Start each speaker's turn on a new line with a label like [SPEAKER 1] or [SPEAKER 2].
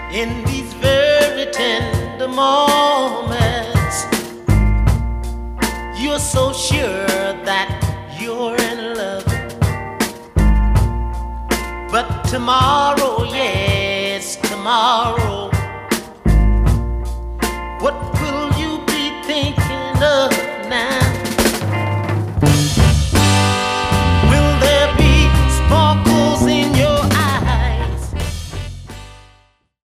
[SPEAKER 1] in these very tender moments. You're so sure that you're in love, but tomorrow, yes, tomorrow, what will you be thinking of?